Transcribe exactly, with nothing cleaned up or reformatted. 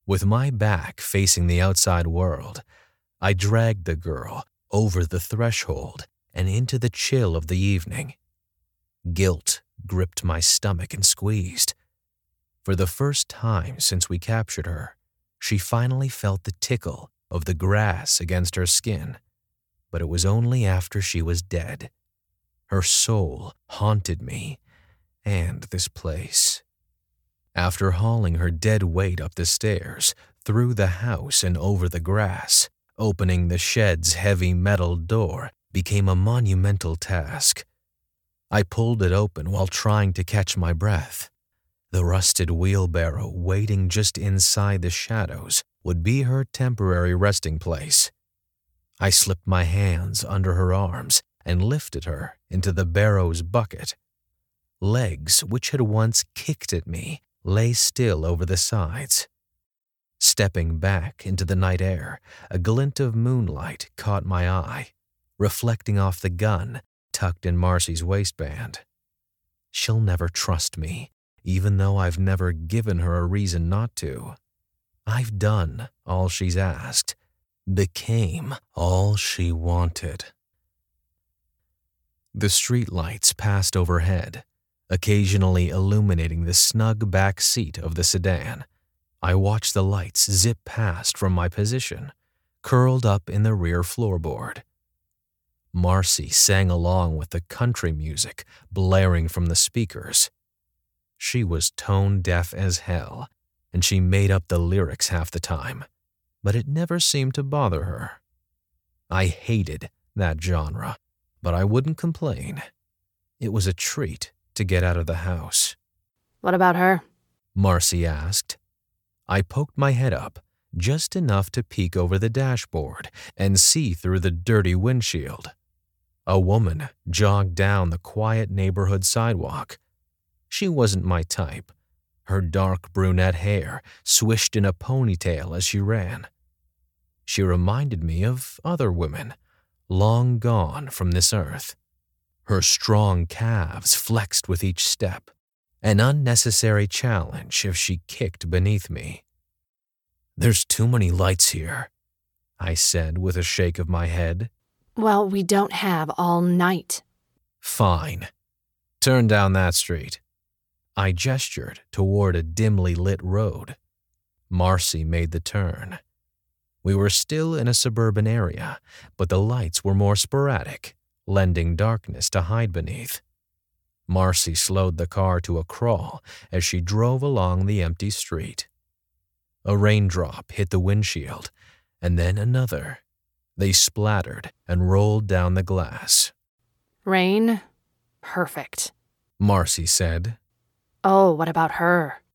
With my back facing the outside world, I dragged the girl over the threshold and into the chill of the evening. Guilt gripped my stomach and squeezed. For the first time since we captured her, she finally felt the tickle of the grass against her skin, but it was only after she was dead. Her soul haunted me and this place. After hauling her dead weight up the stairs, through the house and over the grass, opening the shed's heavy metal door became a monumental task. I pulled it open while trying to catch my breath. The rusted wheelbarrow waiting just inside the shadows would be her temporary resting place. I slipped my hands under her arms and lifted her into the barrow's bucket. Legs which had once kicked at me lay still over the sides. Stepping back into the night air, a glint of moonlight caught my eye, reflecting off the gun tucked in Marcy's waistband. She'll never trust me, even though I've never given her a reason not to. I've done all she's asked, became all she wanted. The streetlights passed overhead, occasionally illuminating the snug back seat of the sedan. I watched the lights zip past from my position, curled up in the rear floorboard. Marcy sang along with the country music blaring from the speakers. She was tone-deaf as hell, and she made up the lyrics half the time, but it never seemed to bother her. I hated that genre, but I wouldn't complain. It was a treat to get out of the house. What about her? Marcy asked. I poked my head up, just enough to peek over the dashboard and see through the dirty windshield. A woman jogged down the quiet neighborhood sidewalk. She wasn't my type. Her dark brunette hair swished in a ponytail as she ran. She reminded me of other women, long gone from this earth. Her strong calves flexed with each step, an unnecessary challenge if she kicked beneath me. "There's too many lights here," I said with a shake of my head. Well, we don't have all night. Fine. Turn down that street. I gestured toward a dimly lit road. Marcy made the turn. We were still in a suburban area, but the lights were more sporadic, lending darkness to hide beneath. Marcy slowed the car to a crawl as she drove along the empty street. A raindrop hit the windshield, and then another. They splattered and rolled down the glass. Rain? Perfect. Marcy said. Oh, what about her?